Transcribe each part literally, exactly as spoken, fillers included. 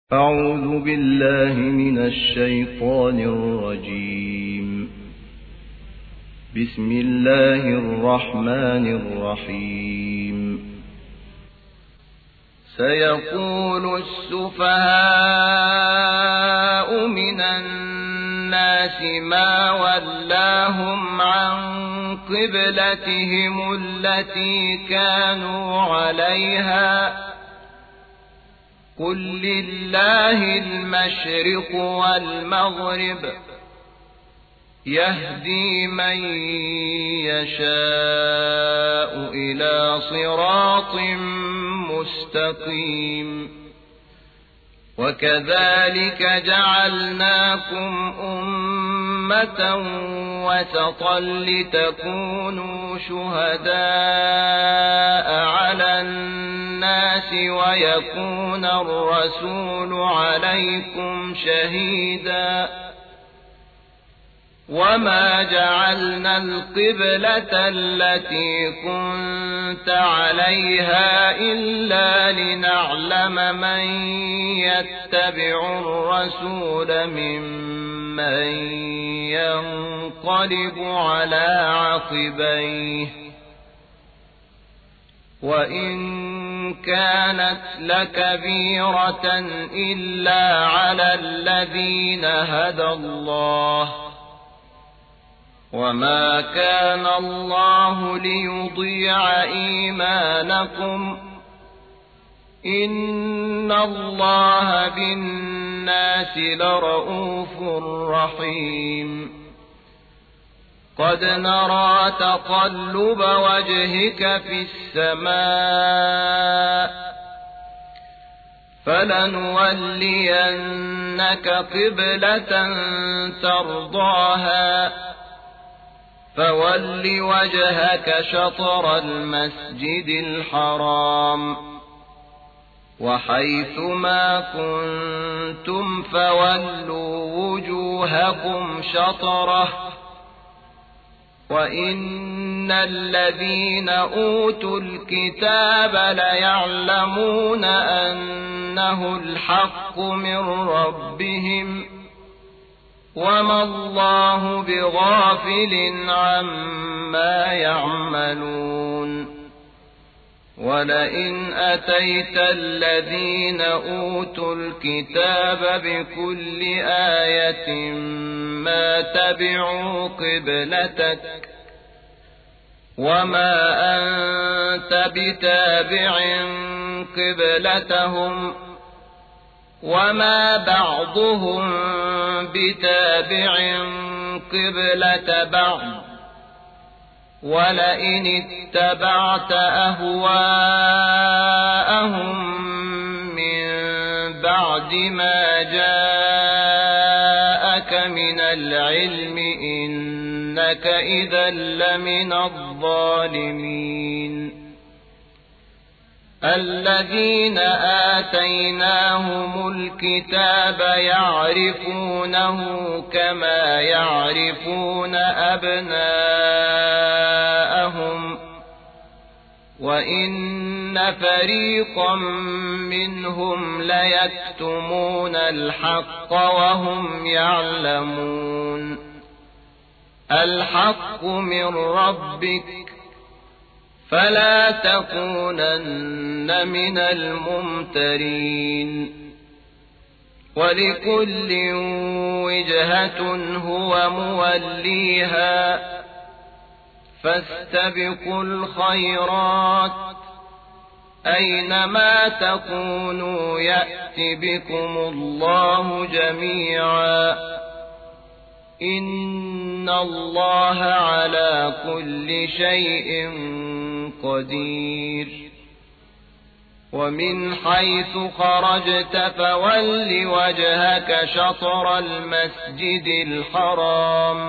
أعوذ بالله من الشيطان الرجيم. بسم الله الرحمن الرحيم. سيقول السفهاء من الناس ما ولاهم عن قبلتهم التي كانوا عليها قل لله المشرق والمغرب يهدي من يشاء إلى صراط مستقيم. وكذلك جعلناكم أمة وسطا لتكونوا شهداء على الناس ويكون الرسول عليكم شهيدا. وما جعلنا القبلة التي كنت عليها إلا لنعلم من يتبع الرسول ممن ينقلب على عقبيه وإن كانت لكبيرة إلا على الذين هدى الله وما كان الله ليضيع إيمانكم إن الله بالناس لرءوف رحيم. قد نرى تقلب وجهك في السماء فلنولينك قبلة ترضاها فول وجهك شطر المسجد الحرام وحيث ما كنتم فولوا وجوهكم شطره وإن الذين أوتوا الكتاب ليعلمون أنه الحق من ربهم وما الله بغافل عما يعملون. ولئن أتيت الذين أوتوا الكتاب بكل آية ما تبعوا قبلتك وما أنت بتابع قبلتهم وما بعضهم بتابع قبلة بعض ولئن اتبعت أهواءهم من بعد ما جاءك من العلم إنك إذا لمن الظالمين. الذين آتيناهم الكتاب يعرفونه كما يعرفون أبناءهم وإن فريقا منهم ليكتمون الحق وهم يعلمون. الحق من ربك فلا تكونن من الممترين. ولكل وجهة هو موليها فاستبقوا الخيرات أينما تكونوا يأت بكم الله جميعا إن الله على كل شيء قدير. ومن حيث خرجت فول وجهك شطر المسجد الحرام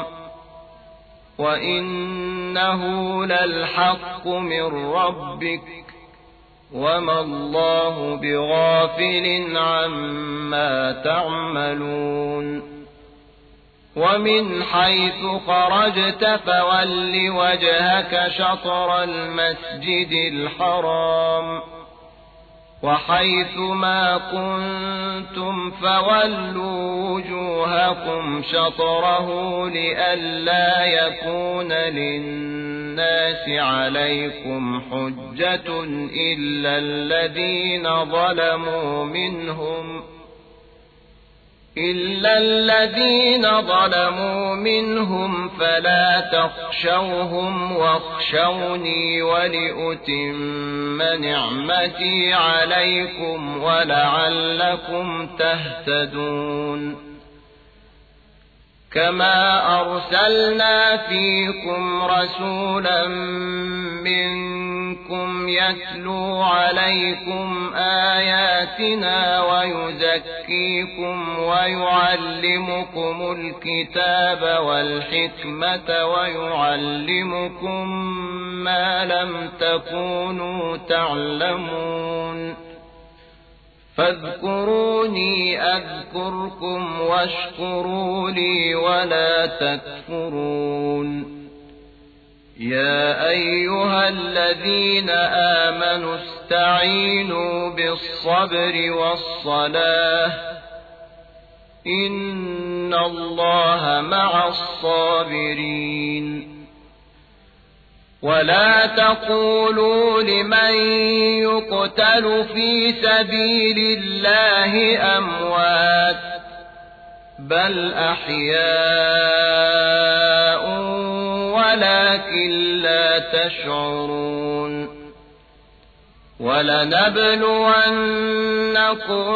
وإنه للحق من ربك وما الله بغافل عما تعملون. ومن حيث خرجت فول وجهك شطر المسجد الحرام وحيث ما كنتم فولوا وجوهكم شطره لئلا يكون للناس عليكم حجة إلا الذين ظلموا منهم إلا الذين ظلموا منهم فلا تخشوهم واخشوني ولأتم نعمتي عليكم ولعلكم تهتدون كما أرسلنا فيكم رسولا منكم يتلو عليكم آياتنا ويزكيكم ويعلمكم الكتاب والحكمة ويعلمكم ما لم تكونوا تعلمون فاذكروني أذكركم واشكروا لي ولا تكفرون يا أيها الذين آمنوا استعينوا بالصبر والصلاة إن الله مع الصابرين ولا تقولوا لمن يقتل في سبيل الله أموات بل أحياء ولكن لا تشعرون ولنبلونكم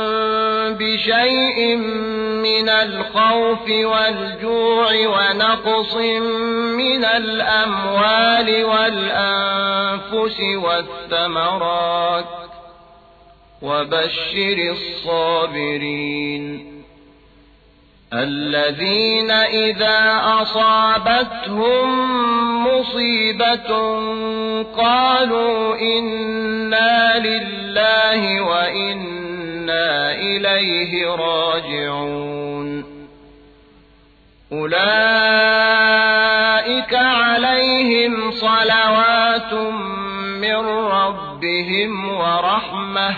بشيء من الخوف والجوع ونقص من الأموال والأنفس والثمرات وبشر الصابرين الذين إذا أصابتهم مصيبة قالوا إنا لله وإنا إليه راجعون أولئك عليهم صلوات من ربهم ورحمة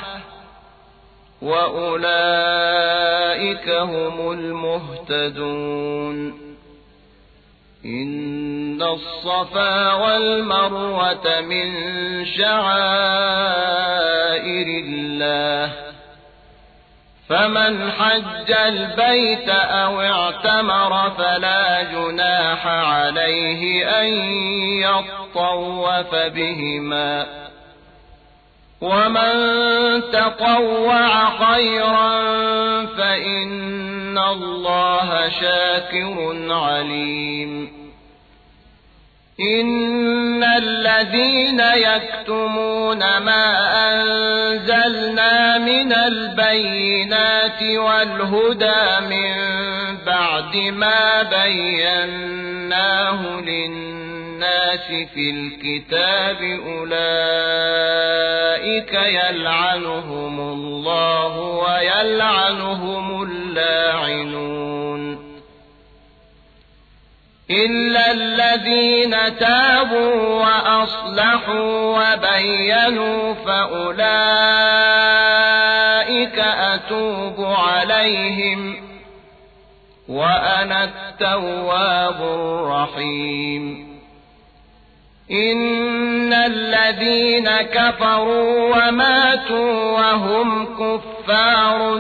وأولئك هم المهتدون إن الصفا والمروة من شعائر الله فمن حج البيت أو اعتمر فلا جناح عليه أن يطوف بهما ومن تطوع خيرا فإن الله شاكر عليم إن الذين يكتمون ما أنزلنا من البينات والهدى من بعد ما بيناه للناس في الكتاب أولئك يلعنهم الله ويلعنهم اللاعنون إلا الذين تابوا وأصلحوا وبينوا فأولئك أتوب عليهم وأنا التواب الرحيم إن الذين كفروا وماتوا وهم كفار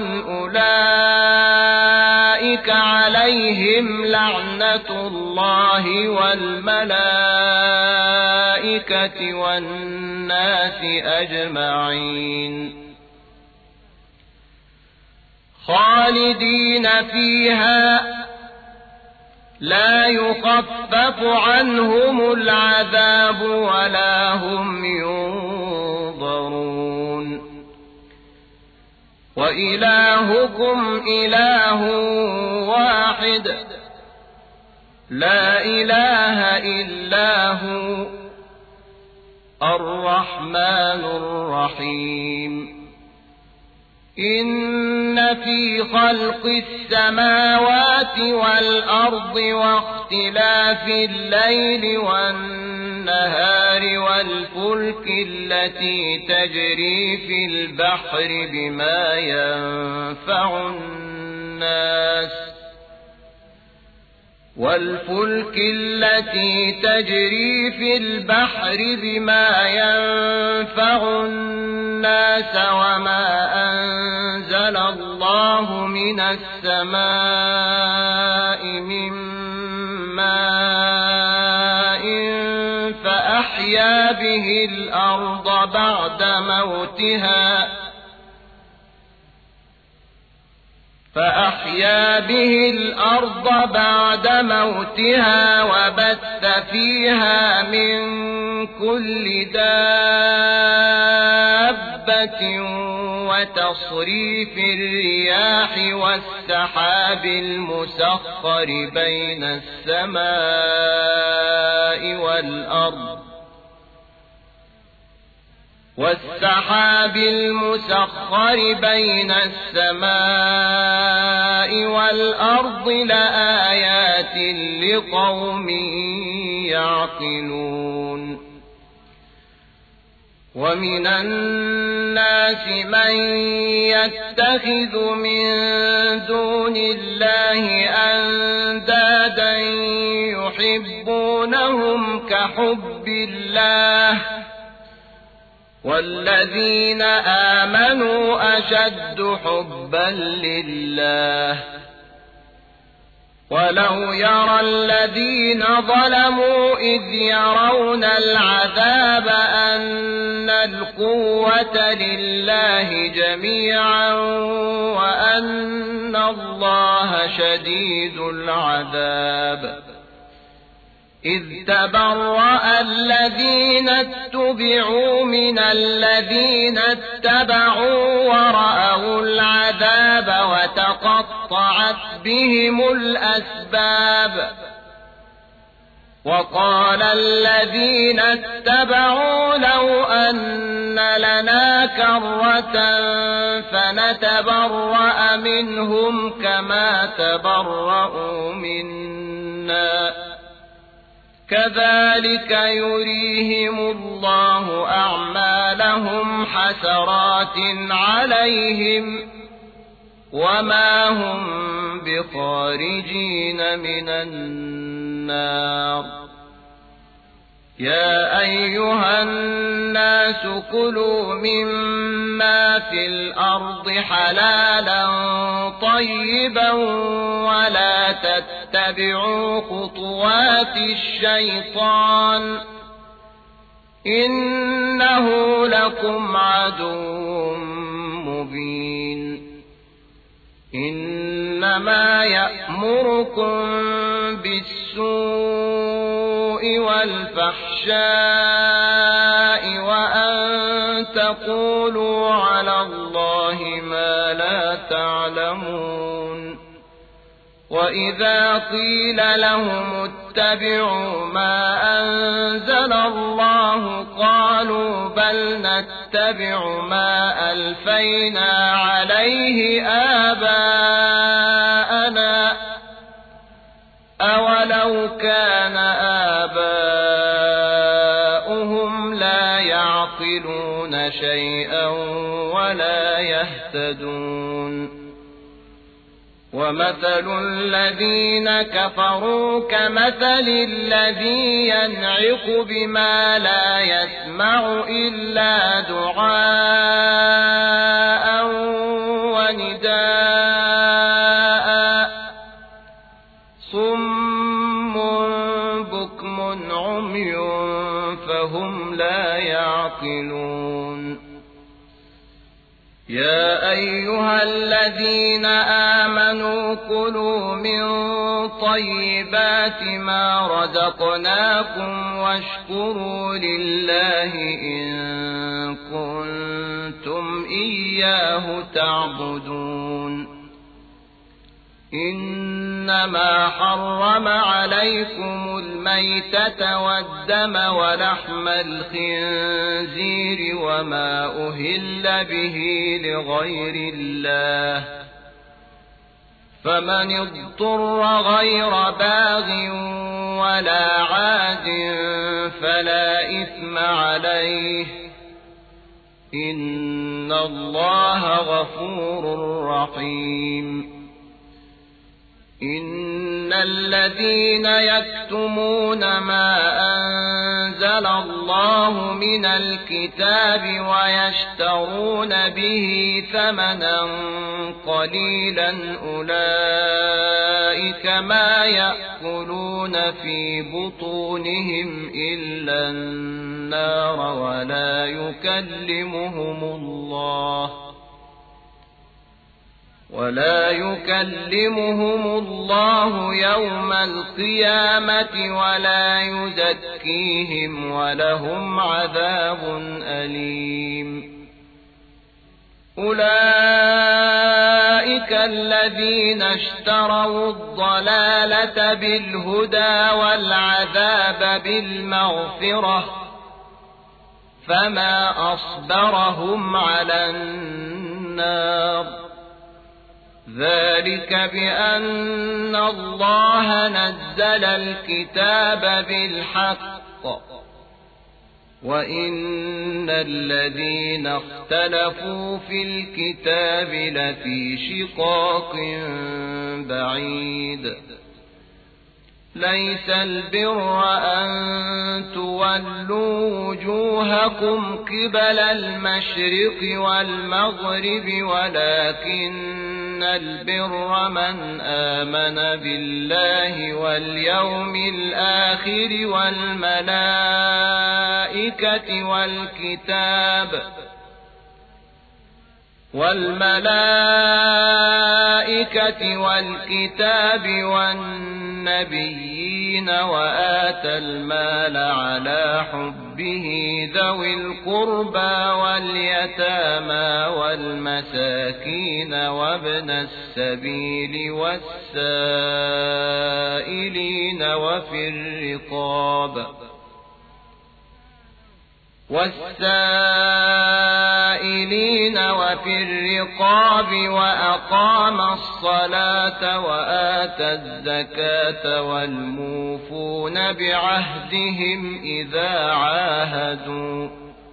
أولئك عليهم لعنة الله والملائكة والناس أجمعين خالدين فيها لا يخفف عنهم العذاب ولا هم ينظرون وإلهكم إله واحد لا إله إلا هو الرحمن الرحيم إن في خلق السماوات والأرض واختلاف الليل والنهار والنهار والفلك التي تجري في البحر بما ينفع الناس والفلك التي تجري في البحر بما ينفع الناس وما أنزل الله من السماء من ماء فأحيا به الأرض بعد موتها فأحيا به الأرض بعد موتها وبث فيها من كل دابة وتصريف الرياح والسحاب المسخر بين السماء والأرض والسحاب المسخر بين السماء والأرض لآيات لقوم يعقلون ومن الناس من يتخذ من دون الله أندادا يحبونهم كحب الله والذين آمنوا أشد حبا لله ولو يرى الذين ظلموا إذ يرون العذاب أن القوة لله جميعا وأن الله شديد العذاب إذ تبرأ الذين اتبعوا من الذين اتبعوا ورأوا العذاب وتقطعت بهم الأسباب وقال الذين اتبعوا لو أن لنا كرة فنتبرأ منهم كما تبرأوا منا كذلك يريهم الله أعمالهم حسرات عليهم وما هم بخارجين من النار يا أيها الناس كلوا مما في الأرض حلالا طيبا ولا تتبعوا خطوات الشيطان إنه لكم عدو مبين إنما يأمركم بالسوء والفحشاء وأن تقولوا على الله ما لا تعلمون وإذا قيل لهم اتبعوا ما أنزل الله قالوا بل نتبع ما ألفينا عليه آباءنا أولو كان آباؤهم لا يعقلون شيئا ولا يهتدون ومثل الذين كفروا كمثل الذي ينعق بما لا يسمع إلا دعاء ونداء صم بكم عمي فهم لا يعقلون يا أيها الذين آمنوا كلوا من طيبات ما رزقناكم واشكروا لله إن كنتم إياه تعبدون إنما حرم عليكم الميتة والدم ولحم الخنزير وما أهل به لغير الله فمن اضطر غير باغ ولا عاد فلا إثم عليه إن الله غفور رحيم إن الذين يكتمون ما أنزل الله من الكتاب ويشترون به ثمنا قليلا أولئك ما يأكلون في بطونهم إلا النار ولا يكلمهم الله ولا يكلمهم الله يوم القيامة ولا يزكيهم ولهم عذاب أليم أولئك الذين اشتروا الضلالة بالهدى والعذاب بالمغفرة فما أصبرهم على النار ذلك بأن الله نزل الكتاب بالحق وإن الذين اختلفوا في الكتاب لفي شقاق بعيد ليس البر أن تولوا وجوهكم قبل المشرق والمغرب ولكن البر من آمن بالله واليوم الآخر والملائكة والكتاب والملائكة والكتاب والنبيين وآتى المال على حبه ذوي القربى واليتامى والمساكين وابن السبيل والسائلين وفي الرقاب والسائلين وفي الرقاب وأقام الصلاة وآتى الزكاة والموفون بعهدهم إذا عاهدوا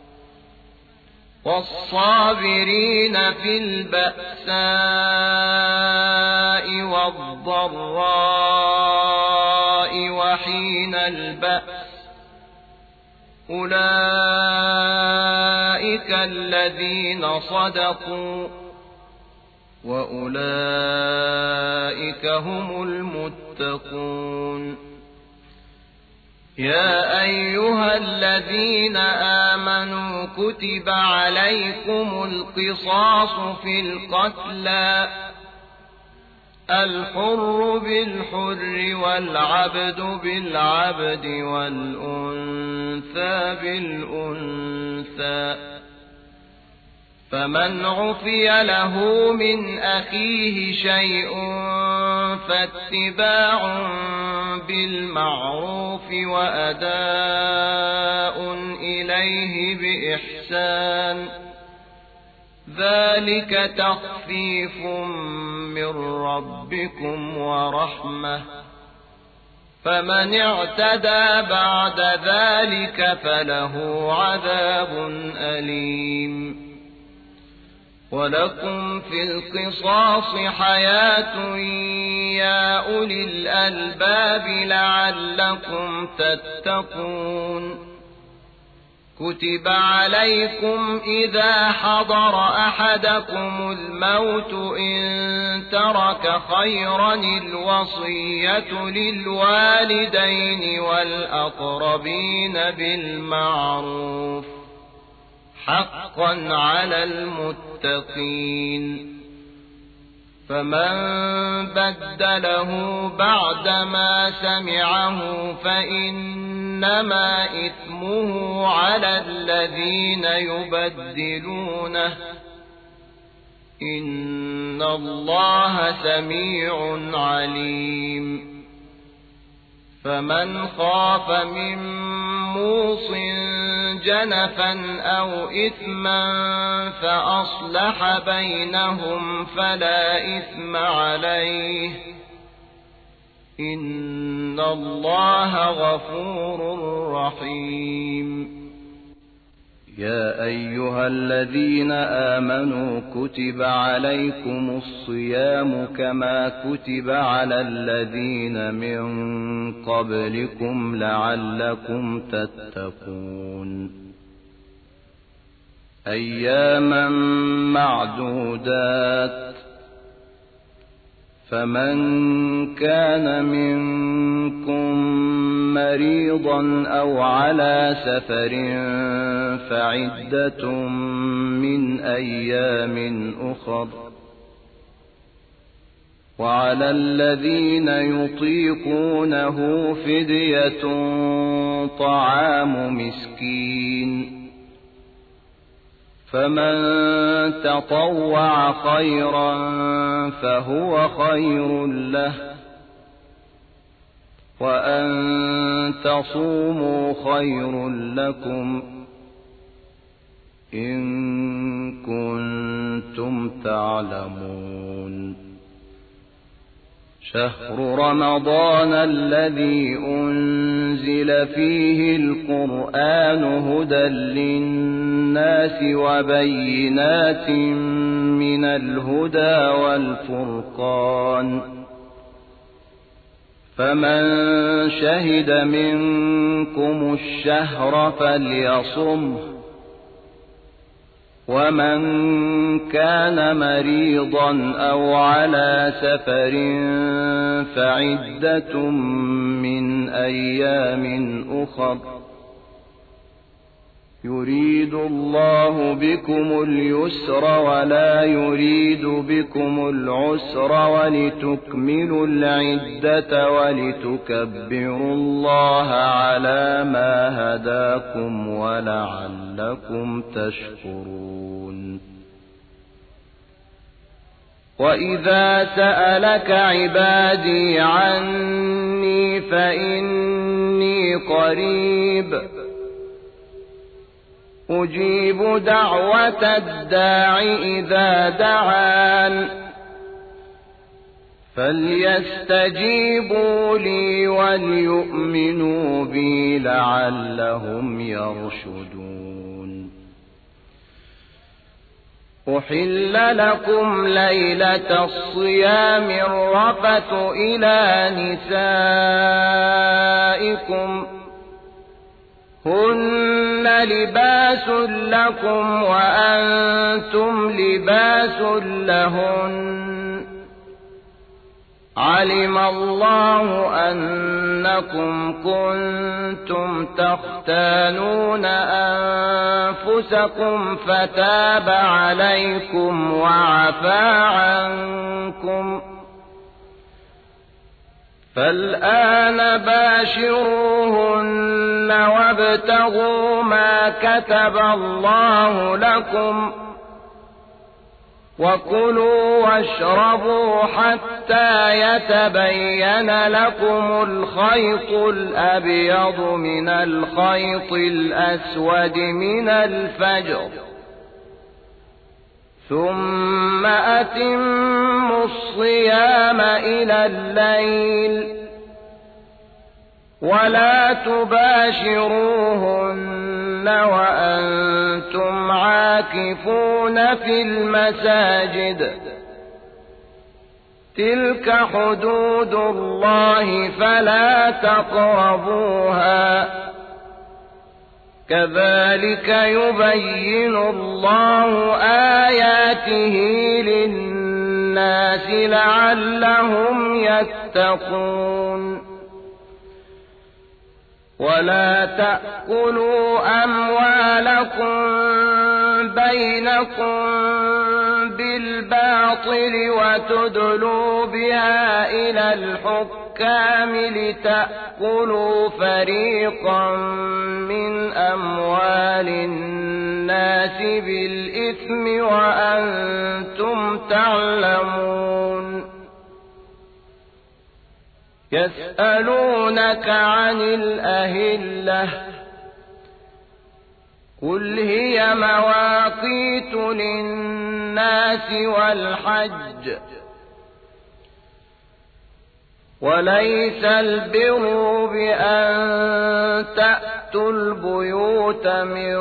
والصابرين في البأساء والضراء وحين البأس أولئك الذين صدقوا وأولئك هم المتقون يا أيها الذين آمنوا كتب عليكم القصاص في القتلى الحر بالحر والعبد بالعبد والأنثى بالأنثى فمن عفي له من أخيه شيء فاتباع بالمعروف وأداء إليه بإحسان ذلك تخفيف من ربكم ورحمة فمن اعتدى بعد ذلك فله عذاب أليم ولكم في القصاص حياة يا أولي الألباب لعلكم تتقون كتب عليكم إذا حضر أحدكم الموت إن ترك خيرا الوصية للوالدين والأقربين بالمعروف حقا على المتقين فمن بدله بعدما سمعه فإنما إثمه على الذين يبدلونه إن الله سميع عليم فمن خاف من موص جنفا أو إثما فأصلح بينهم فلا إثم عليه إن الله غفور رحيم. يا أيها الذين آمنوا كتب عليكم الصيام كما كتب على الذين من قبلكم لعلكم تتقون أياما معدودات فمن كان منكم مريضا أو على سفر فعدة من أيام أخر وعلى الذين يطيقونه فدية طعام مسكين فمن تطوع خيرا فهو خير له وأن تصوموا خير لكم إن كنتم تعلمون شهر رمضان الذي أنزل فيه القرآن هدى للناس وبينات من الهدى والفرقان فمن شهد منكم الشهر فليصمه ومن كان مريضا أو على سفر فعدة من أيام أخر يريد الله بكم اليسر ولا يريد بكم العسر ولتكملوا العدة ولتكبروا الله على ما هداكم ولعلكم تشكرون. وإذا سألك عبادي عني فإني قريب أجيب دعوة الداع إذا دعان فليستجيبوا لي وليؤمنوا بي لعلهم يرشدون. أحل لكم ليلة الصيام الرفث إلى نسائكم هن لباس لكم وأنتم لباس لهن علم الله أنكم كنتم تختانون أنفسكم فتاب عليكم وعفى عنكم فالآن باشروهن وابتغوا ما كتب الله لكم وكلوا واشربوا حتى يتبين لكم الخيط الأبيض من الخيط الأسود من الفجر ثم أتموا الصيام إلى الليل ولا تباشروهن وأنتم عاكفون في المساجد تلك حدود الله فلا تقربوها كذلك يبين الله آياته للناس لعلهم يتقون. ولا تأكلوا أموالكم بينكم بالباطل وتدلوا بها إلى الحكام لتأكلوا فريقا من أموال الناس بالإثم وأنتم تعلمون. يسألونك عن الأهلة قل هي مواقيت للناس والحج وليس البر بأن تأتوا البيوت من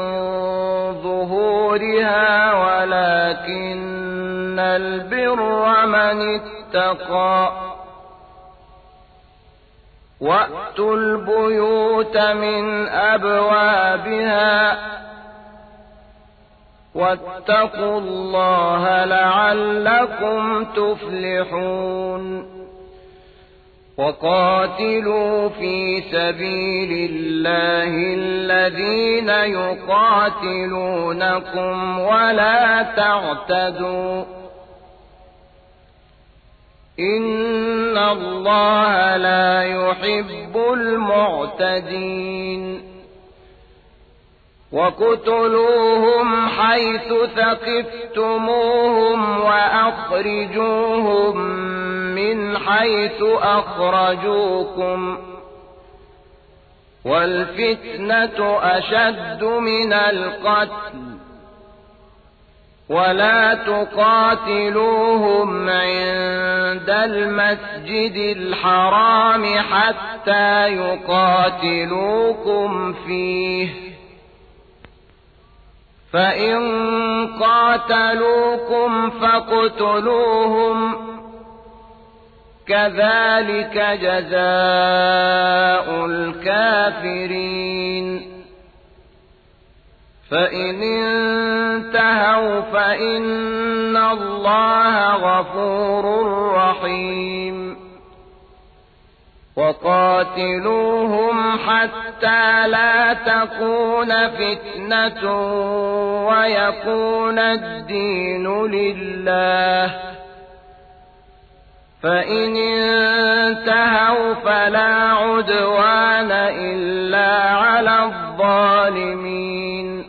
ظهورها ولكن البر من اتقى وأتوا البيوت من أبوابها واتقوا الله لعلكم تفلحون وقاتلوا في سبيل الله الذين يقاتلونكم ولا تعتدوا إن الله لا يحب المعتدين وقتلوهم حيث ثقفتموهم وأخرجوهم من حيث أخرجوكم والفتنة أشد من القتل ولا تقاتلوهم عند المسجد الحرام حتى يقاتلوكم فيه فإن قاتلوكم فاقتلوهم كذلك جزاء الكافرين فإن انتهوا فإن الله غفور رحيم وقاتلوهم حتى لا تكون فتنة ويكون الدين لله فإن انتهوا فلا عدوان إلا على الظالمين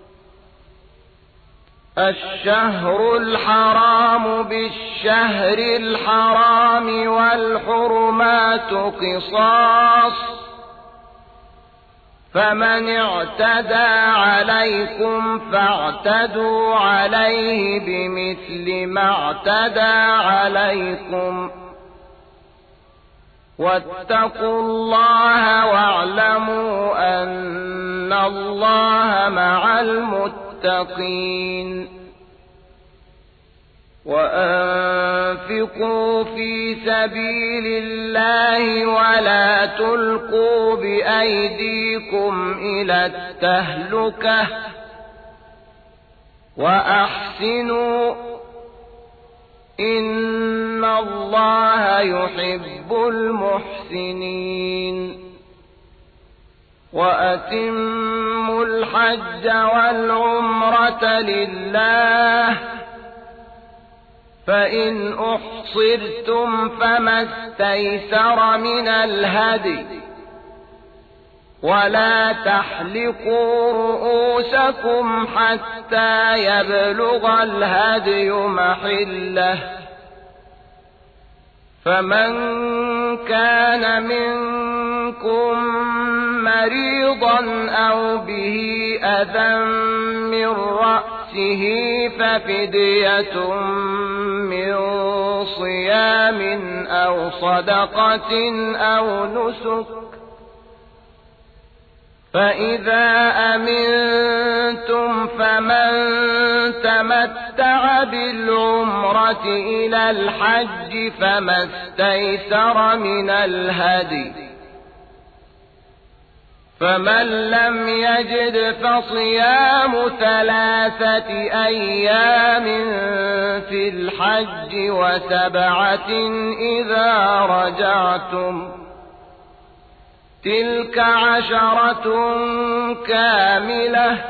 الشهر الحرام بالشهر الحرام والحرمات قصاص فمن اعتدى عليكم فاعتدوا عليه بمثل ما اعتدى عليكم واتقوا الله واعلموا أن الله مع المتقين وأنفقوا في سبيل الله ولا تلقوا بأيديكم إلى التهلكة وأحسنوا إن الله يحب المحسنين وأتموا الحج والعمرة لله فإن أحصرتم فما استيسر من الهدي ولا تحلقوا رؤوسكم حتى يبلغ الهدي محله فمن كان منكم مريضا أو به أذى من رأسه ففدية من صيام أو صدقة أو نسك فإذا أمنتم فمن تمتع بالعمرة إلى الحج فما استيسر من الهدي فمن لم يجد فصيام ثلاثة أيام في الحج وسبعة إذا رجعتم تلك عشرة كاملة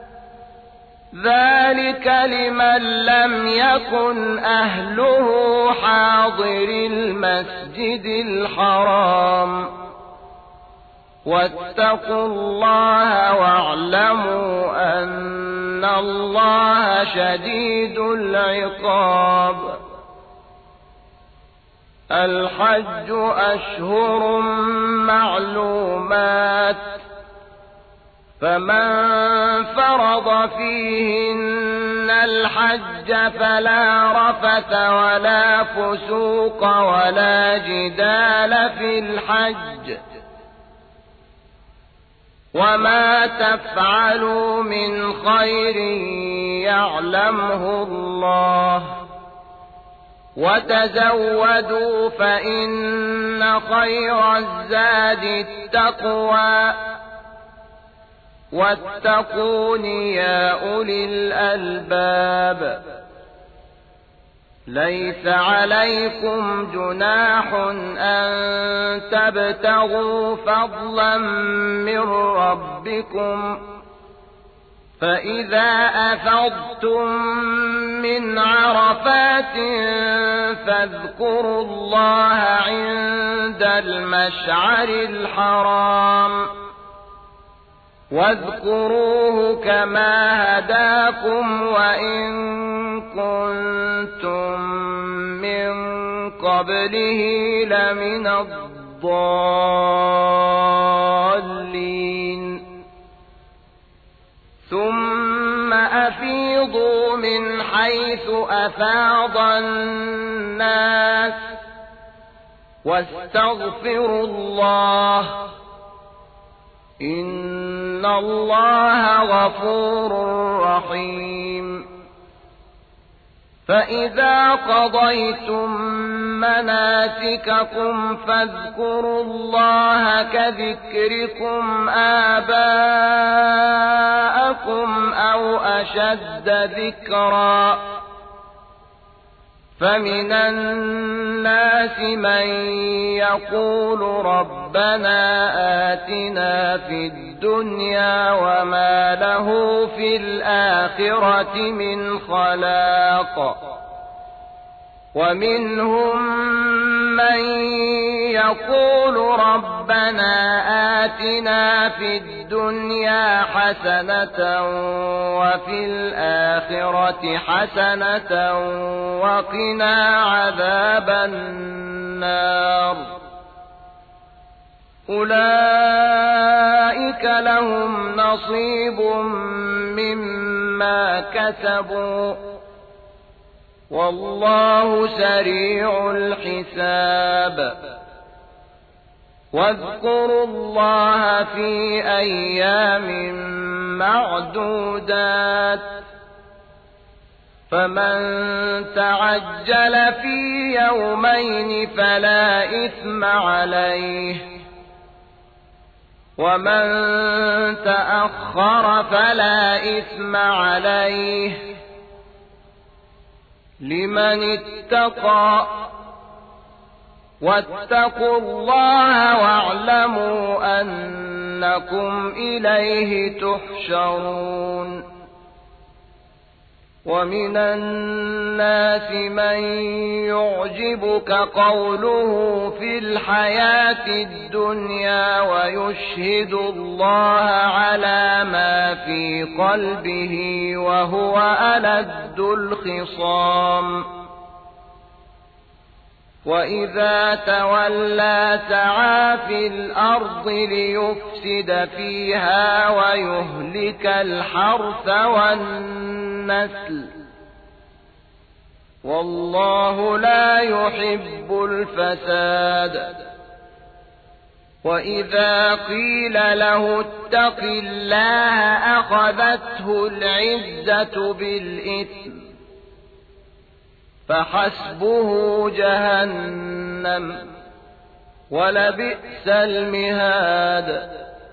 ذلك لمن لم يكن أهله حاضر المسجد الحرام واتقوا الله واعلموا أن الله شديد العقاب الحج أشهر معلومات فمن فرض فيهن الحج فلا رفث ولا فسوق ولا جدال في الحج وما تفعلوا من خير يعلمه الله وتزودوا فإن خير الزاد التقوى واتقون يا أولي الألباب ليس عليكم جناح أن تبتغوا فضلا من ربكم فإذا أفضتم من عرفات فاذكروا الله عند المشعر الحرام واذكروه كما هداكم وإن كنتم من قبله لمن الضالين ثم أفيضوا من حيث أفاض الناس واستغفروا الله إن الله غفور رحيم فإذا قضيتم مناسككم فاذكروا الله كذكركم آباءكم أو أشد ذكرا فمن الناس من يقول ربنا آتنا في الدنيا وما له في الآخرة من خلاق ومنهم من يقول ربنا آتنا في الدنيا حسنة وفي الآخرة حسنة وقنا عذاب النار أولئك لهم نصيب مما كسبوا والله سريع الحساب واذكروا الله في أيام معدودات فمن تعجل في يومين فلا إثم عليه ومن تأخر فلا إثم عليه لمن اتقى واتقوا الله واعلموا أنكم إليه تحشرون ومن الناس من يعجبك قوله في الحياة الدنيا ويشهد الله على ما في قلبه وهو ألد الخصام وإذا تولى سعى في الأرض ليفسد فيها ويهلك الحرث والنسل والله لا يحب الفساد وإذا قيل له اتق الله أخذته العزة بالإثم فحسبه جهنم ولبئس المهاد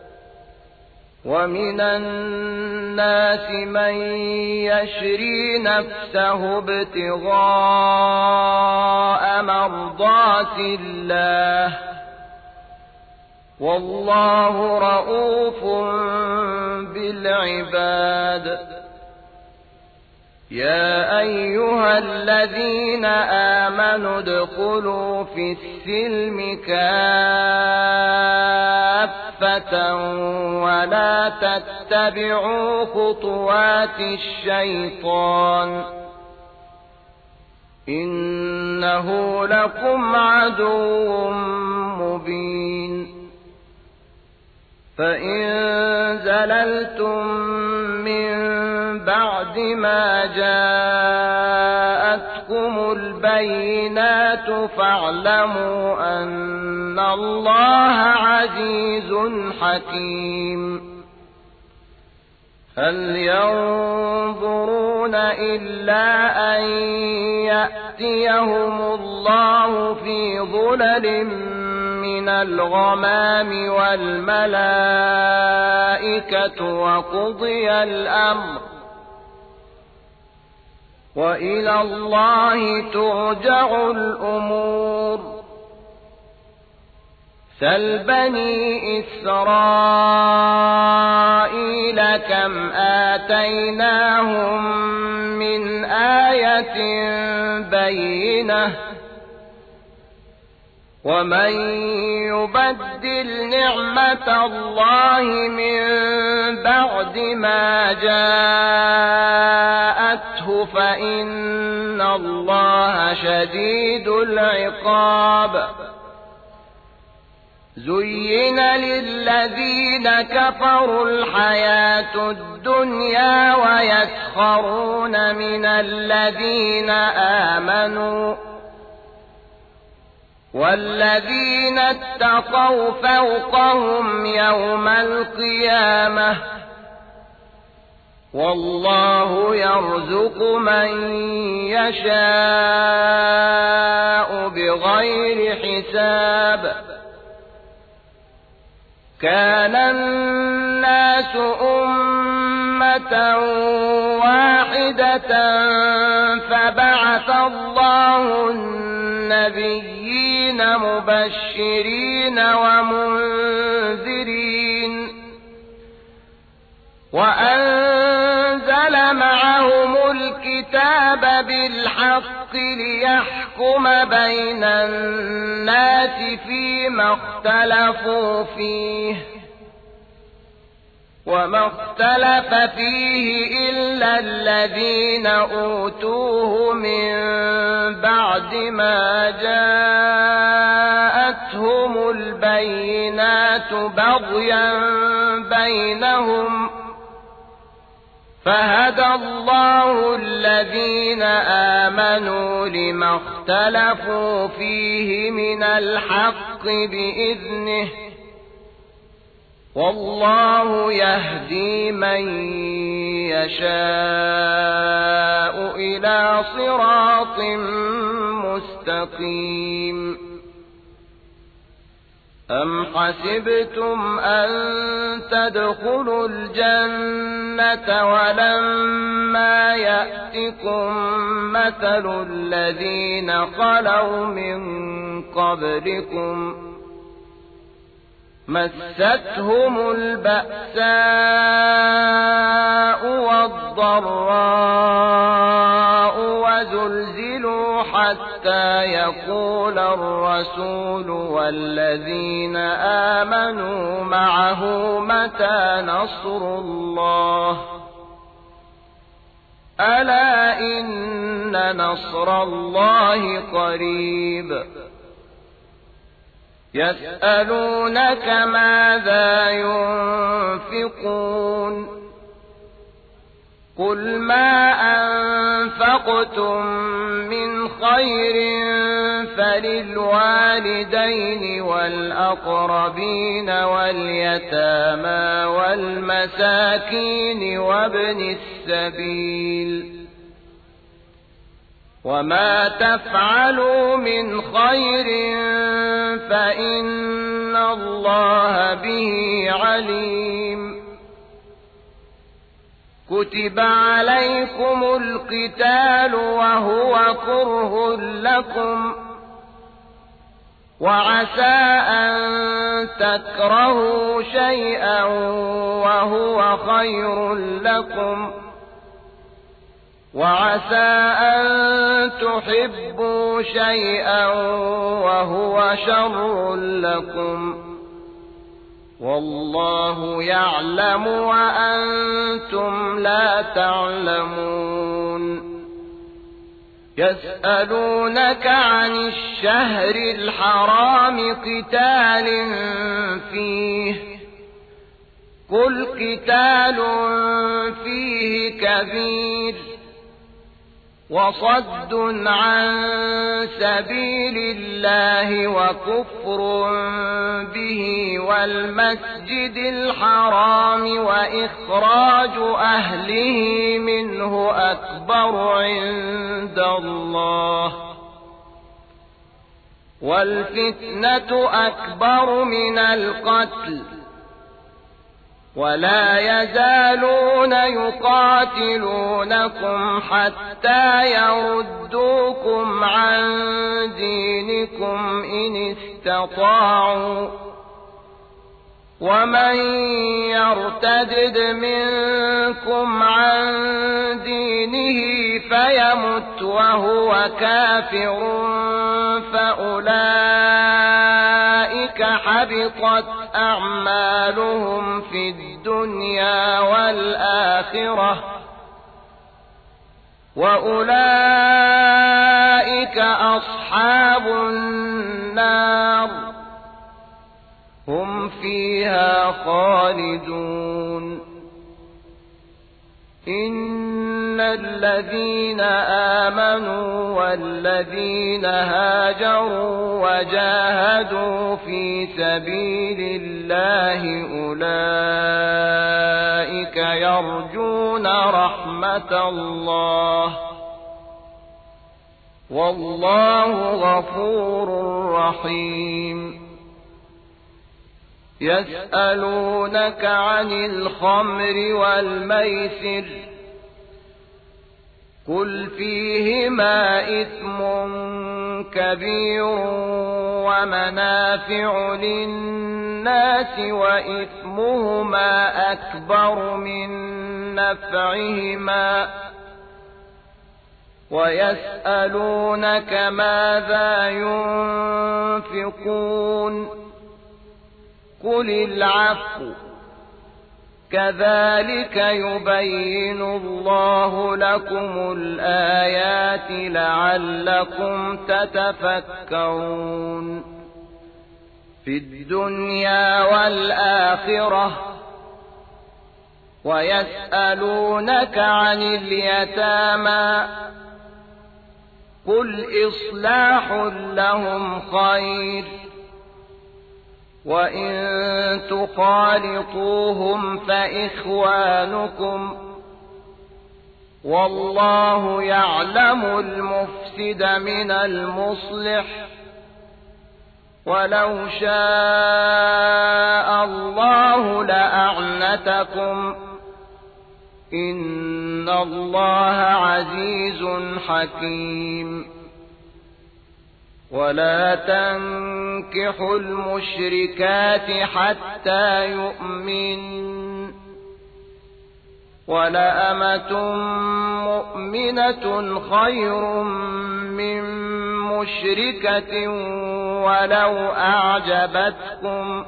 ومن الناس من يشري نفسه ابتغاء مرضات الله والله رؤوف بالعباد يا أيها الذين آمنوا ادخلوا في السلم كافة ولا تتبعوا خطوات الشيطان إنه لكم عدو مبين فإن زلل زللتم من بعد ما جاءتكم البينات فاعلموا أن الله عزيز حكيم هل ينظرون إلا أن يأتيهم الله في ظلل من الغمام والملائكة وقضي الأمر وإلى الله ترجع الأمور سل بني إسرائيل كم آتيناهم من آية بينة ومن يبدل نعمة الله من بعد ما جاءته فإن الله شديد العقاب زين للذين كفروا الحياة الدنيا ويسخرون من الذين آمنوا والذين اتقوا فوقهم يوم القيامة والله يرزق من يشاء بغير حساب كان الناس أمة واحدة فبعث الله النبيين مبشرين ومنذرين وأنزل معهم الكتاب بالحق ليحكم بين الناس فيما اختلفوا فيه وما اختلف فيه إلا الذين أوتوه من بعد ما جاءتهم البينات بغيا بينهم فهدى الله الذين آمنوا لما اختلفوا فيه من الحق بإذنه والله يهدي من يشاء إلى صراط مستقيم أم حسبتم أن تدخلوا الجنة ولما يأتكم مثل الذين خلوا من قبلكم مستهم البأساء والضراء وزلزلوا حتى يقول الرسول والذين آمنوا معه متى نصر الله ألا إن نصر الله قريب يسألونك ماذا ينفقون قل ما أنفقتم من خير فللوالدين والأقربين واليتامى والمساكين وابن السبيل وما تفعلوا من خير فإن الله به عليم كتب عليكم القتال وهو كره لكم وعسى أن تكرهوا شيئا وهو خير لكم وعسى أن تحبوا شيئا وهو شر لكم والله يعلم وأنتم لا تعلمون يسألونك عن الشهر الحرام قتال فيه قل قتال فيه كبير وصد عن سبيل الله وكفر به والمسجد الحرام وإخراج أهله منه أكبر عند الله والفتنة أكبر من القتل ولا يزالون يقاتلونكم حتى يردوكم عن دينكم إن استطاعوا ومن يرتدد منكم عن دينه فيمت وهو كافر فأولئك حبطت أعمالهم في الدنيا والآخرة وأولئك أصحاب النار هم فيها خالدون إن الذين آمنوا والذين هاجروا وجاهدوا في سبيل الله أولئك يرجون رحمة الله والله غفور رحيم يسألونك عن الخمر والميسر قل فيهما إثم كبير ومنافع للناس وإثمهما أكبر من نفعهما ويسألونك ماذا ينفقون قل العفو كذلك يبين الله لكم الآيات لعلكم تتفكرون في الدنيا والآخرة ويسألونك عن اليتامى قل إصلاح لهم خير وإن تخالطوهم فإخوانكم والله يعلم المفسد من المصلح ولو شاء الله لأعنتكم إن الله عزيز حكيم ولا تنكحوا المشركات حتى يؤمن ولأمة مؤمنة خير من مشركة ولو أعجبتكم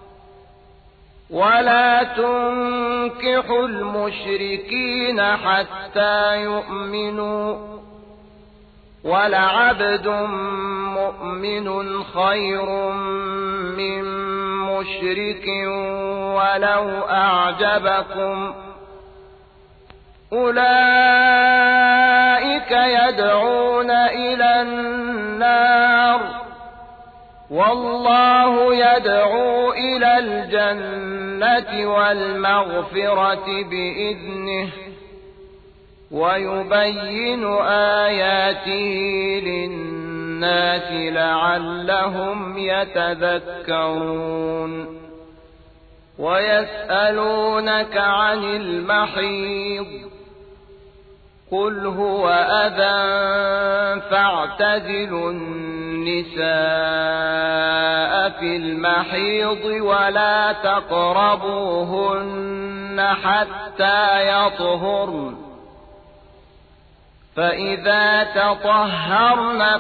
ولا تنكحوا المشركين حتى يؤمنوا ولعبد مؤمن خير من مشرك ولو أعجبكم أولئك يدعون إلى النار والله يدعو إلى الجنة والمغفرة بإذنه ويبين آياته للناس لعلهم يتذكرون ويسألونك عن المحيض قل هو أذى فاعتزلوا النساء في المحيض ولا تقربوهن حتى يطهرن فإذا تطهرن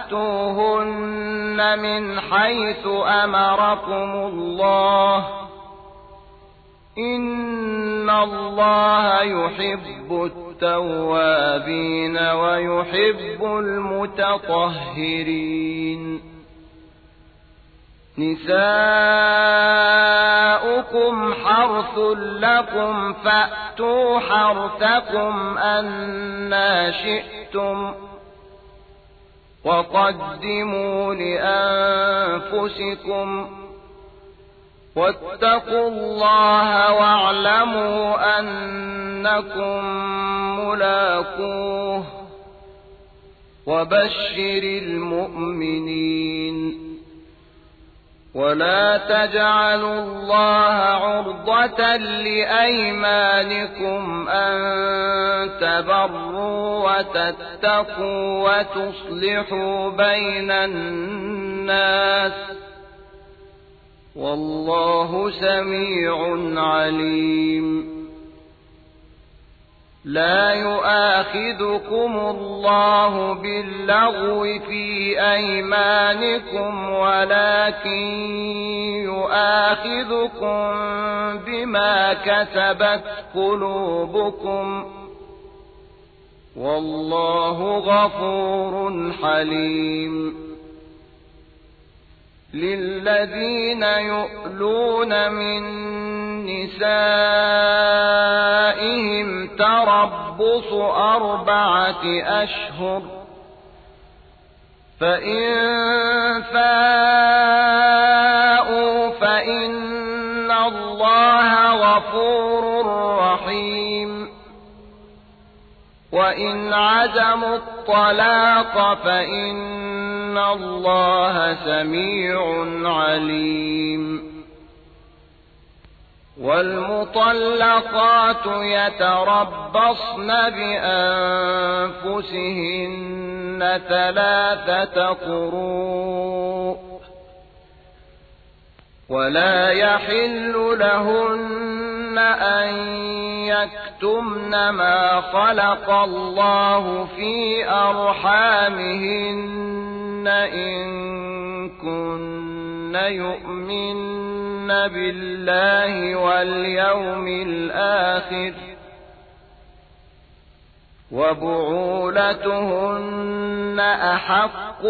فأتوهن من حيث أمركم الله إن الله يحب التوابين ويحب المتطهرين نساؤكم حرث لكم فأتوا حرثكم أنى شئتم وقدموا لأنفسكم واتقوا الله واعلموا أنكم ملاقوه وبشر المؤمنين ولا تجعلوا الله عرضة لأيمانكم أن تبروا وتتقوا وتصلحوا بين الناس والله سميع عليم لا يؤاخذكم الله باللغو في أيمانكم ولكن يؤاخذكم بما كسبت قلوبكم والله غفور حليم للذين يؤلون من نسائهم تربص أربعة أشهر فإن فاءوا فإن الله غفور رحيم وإن عزموا الطلاق فإن الله سميع عليم والمطلقات يتربصن بأنفسهن ثلاثة قروء ولا يحل لهن أن يكتمن ما خلق الله في أرحامهن إن كن يؤمن بالله واليوم الآخر وبعولتهن أحق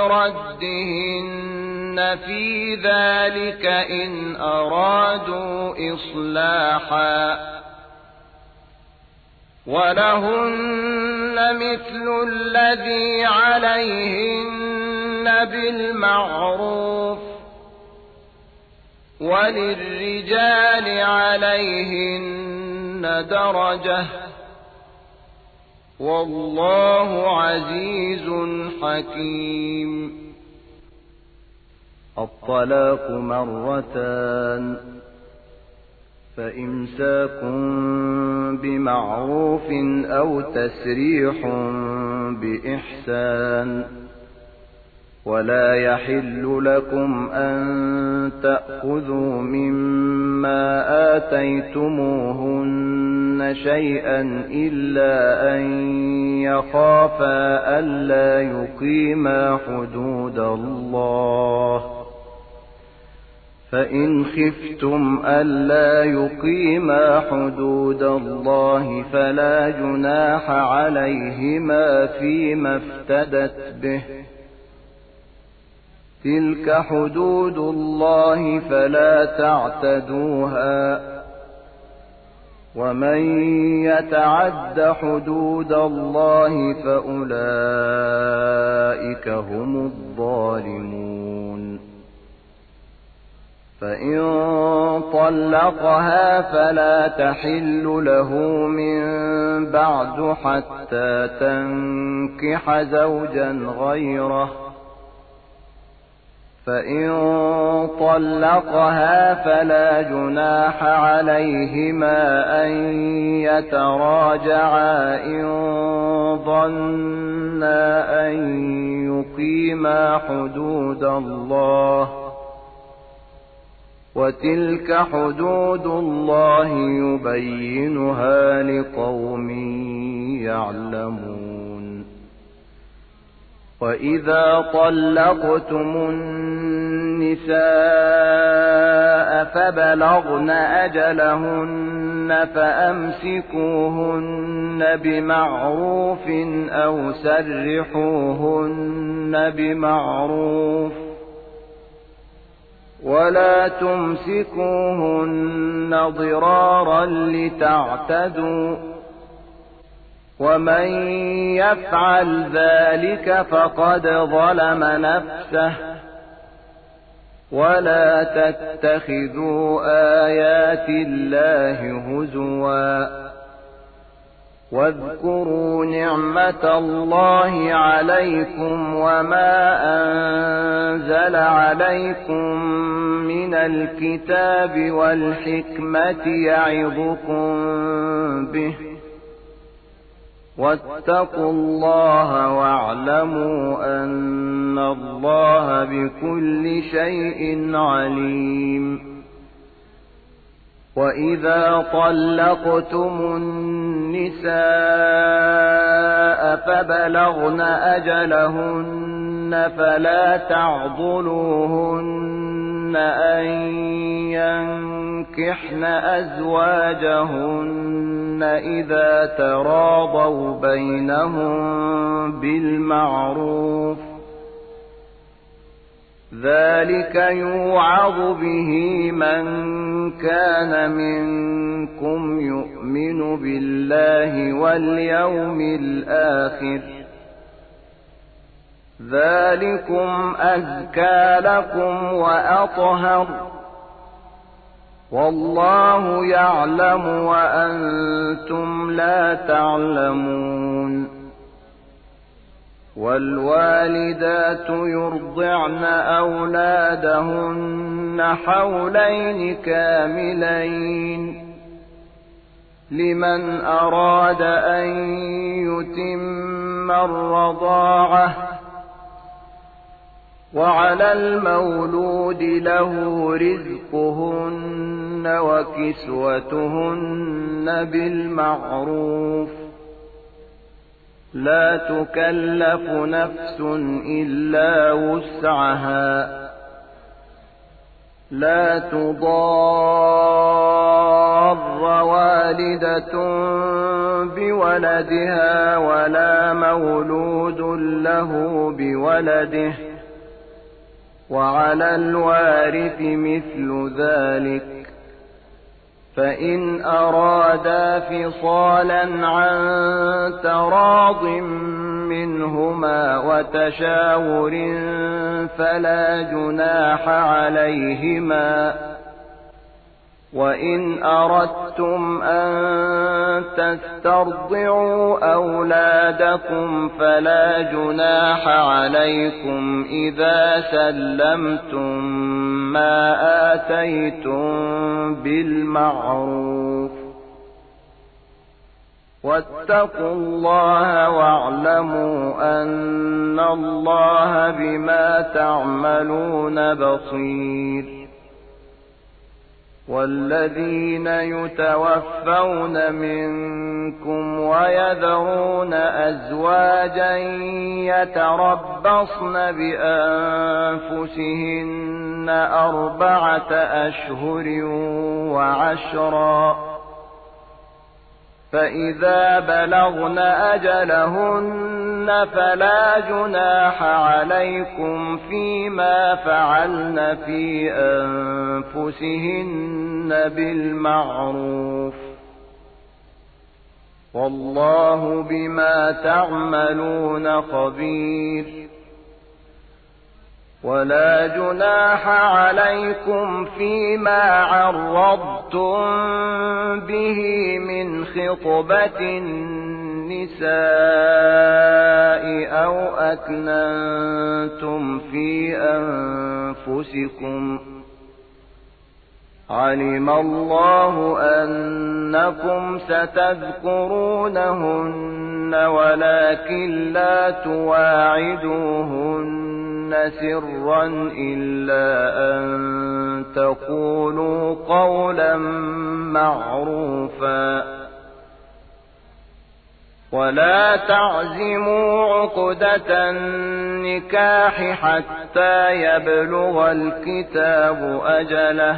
بردهن في ذلك إن أرادوا إصلاحا ولهن مثل الذي عليهن بالمعروف وللرجال عليهن درجة والله عزيز حكيم الطلاق مرتان فإمساك بمعروف أو تسريح بإحسان ولا يحل لكم أن تأخذوا مما آتيتموهن شيئا إلا أن يخافا ألا يقيما حدود الله فإن خفتم ألا يقيما حدود الله فلا جناح عليهما فيما افتدت به تلك حدود الله فلا تعتدوها ومن يتعد حدود الله فأولئك هم الظالمون فإن طلقها فلا تحل له من بعد حتى تنكح زوجا غيره فإن طلقها فلا جناح عليهما أن يتراجعا إن ظنا أن يقيما حدود الله وتلك حدود الله يبينها لقوم يعلمون وإذا طلقتم النساء فبلغن أجلهن فأمسكوهن بمعروف أو سرحوهن بمعروف ولا تمسكوهن ضرارا لتعتدوا ومن يفعل ذلك فقد ظلم نفسه ولا تتخذوا آيات الله هزوا واذكروا نعمة الله عليكم وما أنزل عليكم من الكتاب والحكمة يعظكم به واتقوا الله واعلموا أن الله بكل شيء عليم وإذا طلقتم النساء فبلغن أجلهن فلا تعضلوهن أن ينكحن أزواجهن إذا تراضوا بينهم بالمعروف ذلك يوعظ به من كان منكم يؤمن بالله واليوم الآخر ذلكم أزكى لكم وأطهر والله يعلم وأنتم لا تعلمون والوالدات يرضعن أولادهن حولين كاملين لمن أراد أن يتم الرضاعة وعلى المولود له رزقهن وكسوتهن بالمعروف لا تكلف نفس إلا وسعها لا تضار والدة بولدها ولا مولود له بولده وعلى الوارث مثل ذلك فإن أرادا فصالا عن تراض منهما وتشاور فلا جناح عليهما وإن أردتم أن تسترضعوا أولادكم فلا جناح عليكم إذا سلمتم ما آتيتم بالمعروف واتقوا الله واعلموا أن الله بما تعملون بصير والذين يتوفون منكم ويذرون أزواجا يتربصن بأنفسهن أربعة أشهر وعشرا فإذا بلغن أجلهن فلا جناح عليكم فيما فعلن في أنفسهن بالمعروف والله بما تعملون خبير ولا جناح عليكم فيما عرضتم به من خطبة النساء أو أكننتم في أنفسكم علم الله أنكم ستذكرونهن ولكن لا تواعدوهن سرا إلا أن تقولوا قولا معروفا ولا تعزموا عقدة النكاح حتى يبلغ الكتاب أجله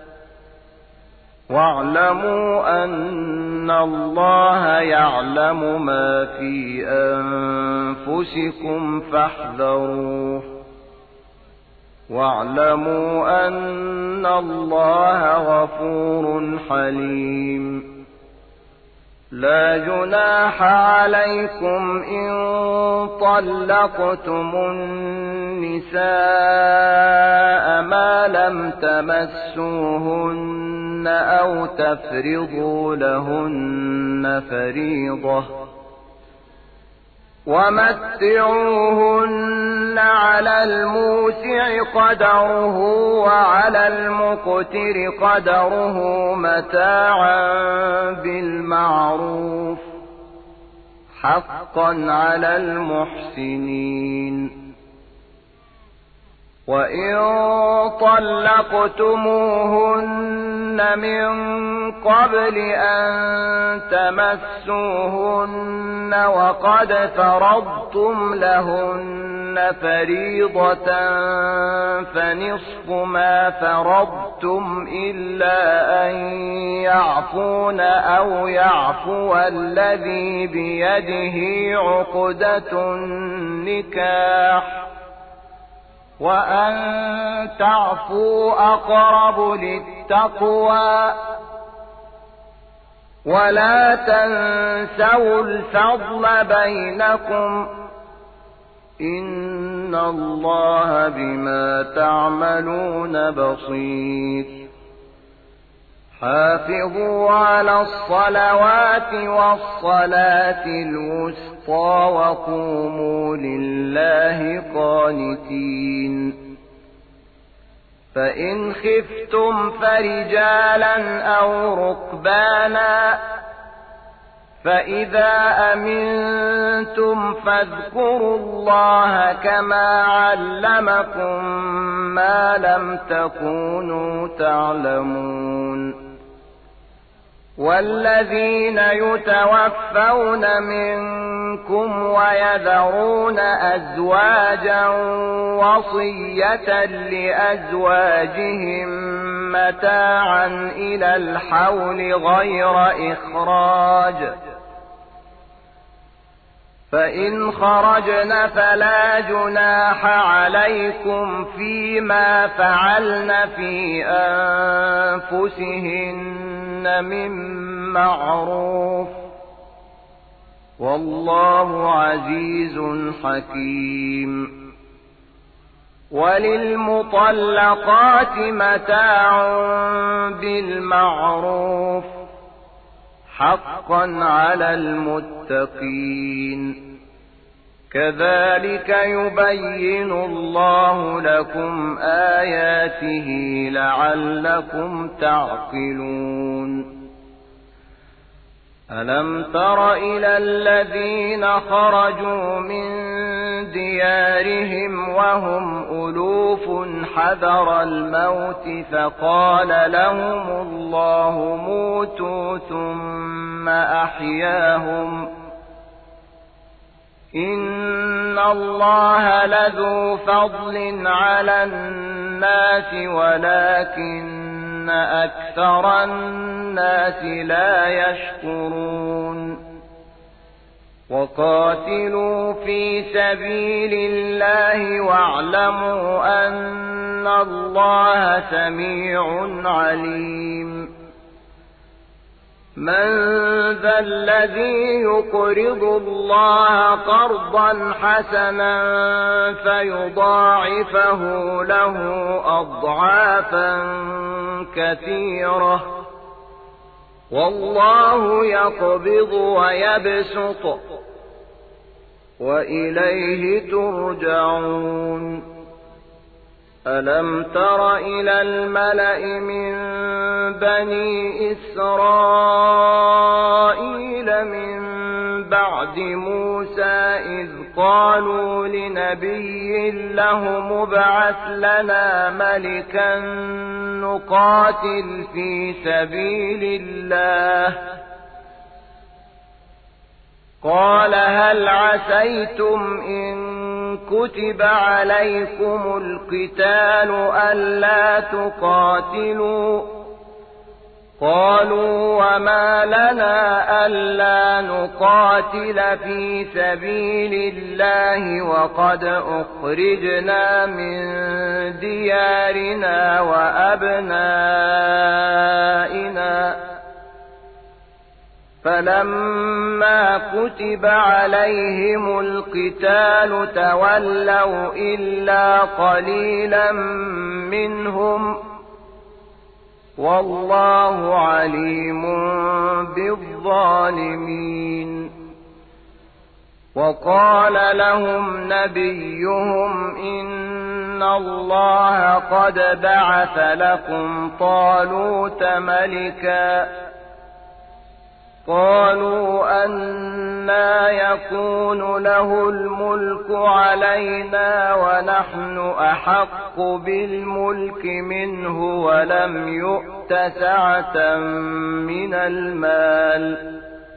واعلموا أن الله يعلم ما في أنفسكم فاحذروه واعلموا أن الله غفور حليم. لا جناح عليكم إن طلقتم النساء ما لم تمسوهن أو تفرضوا لهن فريضة، ومتعوهن على الموسع قدره وعلى المقتر قدره متاعا بالمعروف حقا على المحسنين. وإن طلقتموهن من قبل أن تمسوهن وقد فرضتم لهن فريضة فنصف ما فرضتم إلا أن يعفون أو يعفو الذي بيده عقدة النكاح، وأن تعفوا أقرب للتقوى، ولا تنسوا الفضل بينكم إن الله بما تعملون بصير. حافظوا على الصلوات والصلاة الوسطى وقوموا لله قانتين. فإن خفتم فرجالا أو ركبانا فإذا أمنتم فاذكروا الله كما علمكم ما لم تكونوا تعلمون. والذين يتوفون منكم ويذرون أزواجا وصية لأزواجهم متاعا إلى الحول غير إخراج، فإن خرجن فلا جناح عليكم فيما فعلن في أنفسهن من معروف، والله عزيز حكيم. وللمطلقات متاع بالمعروف حقا على المتقين. كذلك يبين الله لكم آياته لعلكم تعقلون. ألم تر إلى الذين خرجوا من ديارهم وهم ألوف حذر الموت فقال لهم الله موتوا ثم أحياهم إن الله لذو فضل على الناس ولكن أكثر الناس لا يشكرون. وقاتلوا في سبيل الله واعلموا أن الله سميع عليم. من ذا الذي يقرض الله قرضا حسنا فيضاعفه له أضعافا كثيرة والله يقبض ويبسط وإليه ترجعون. ألم تر إلى الملأ من بني إسرائيل من بعد موسى إذ قالوا لنبي له مبعث لنا ملكا نقاتل في سبيل الله قال هل عسيتم إن كتب عليكم القتال ألا تقاتلوا قالوا وما لنا ألا نقاتل في سبيل الله وقد أخرجنا من ديارنا وأبنائنا فلما كتب عليهم القتال تولوا إلا قليلا منهم والله عليم بالظالمين. وقال لهم نبيهم إن الله قد بعث لكم طالوت ملكا قالوا أنى يكون له الملك علينا ونحن أحق بالملك منه ولم يؤت سعة من المال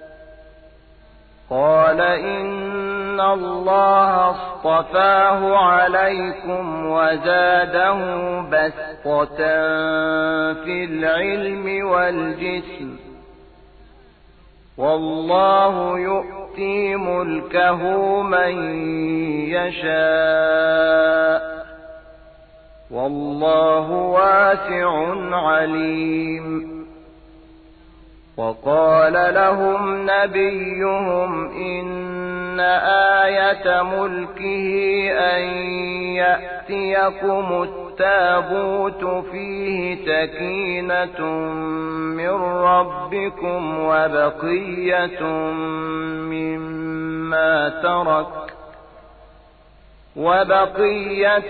قال إن الله اصطفاه عليكم وزاده بسطة في العلم والجسم والله يؤتي ملكه من يشاء والله واسع عليم. وقال لهم نبيهم إن آية ملكه أن يأتيكم التابوت فيه سكينة من ربكم وبقية مما ترك وبقية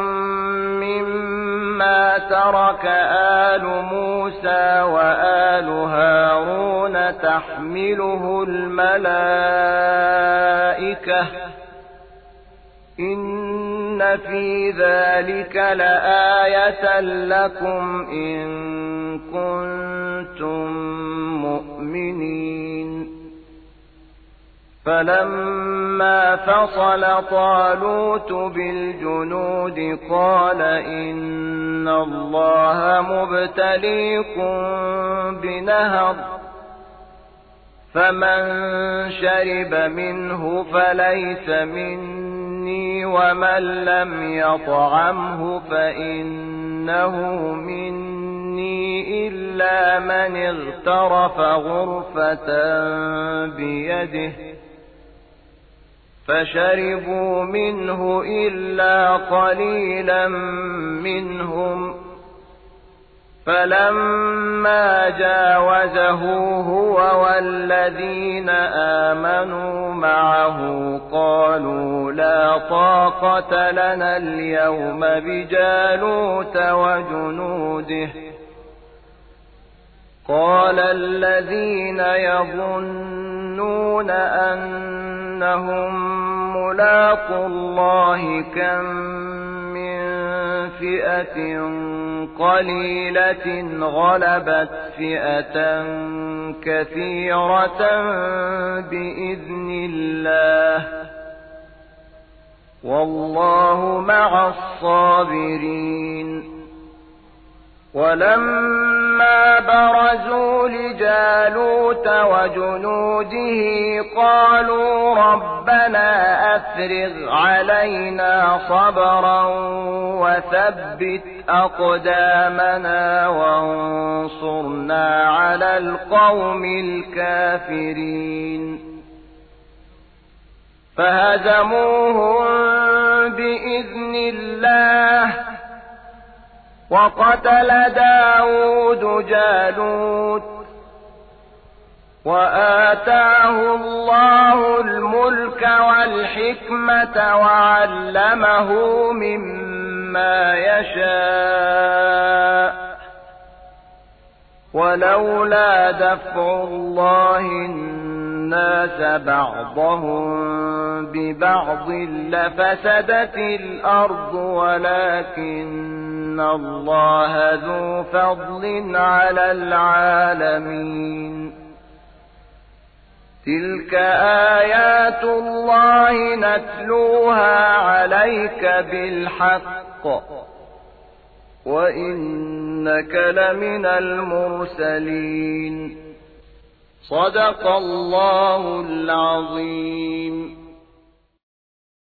مما ترك آل موسى وآل هارون تحمله الملائكة إن في ذلك لآية لكم إن كنتم مؤمنين. فلما فصل طالوت بالجنود قال إن الله مبتليكم بنهر فمن شرب منه فليس مني ومن لم يطعمه فإنه مني إلا من اغترف غرفة بيده فشربوا منه إلا قليلا منهم فلما جاوزه هو والذين آمنوا معه قالوا لا طاقة لنا اليوم بجالوت وجنوده قال الذين يظنون أنهم ملاقو الله كم من فئة قليلة غلبت فئة كثيرة بإذن الله والله مع الصابرين. ولما برزوا لجالوت وجنوده قالوا ربنا أفرغ علينا صبرا وثبت أقدامنا وانصرنا على القوم الكافرين. فهزموهم بإذن الله وقتل داود جالوت وآتاه الله الملك والحكمة وعلمه مما يشاء ولولا دفع الله الناس بعضهم ببعض لفسدت الأرض ولكن الله ذو فضل على العالمين. تلك آيات الله نتلوها عليك بالحق وإنك لمن المرسلين. صدق الله العظيم.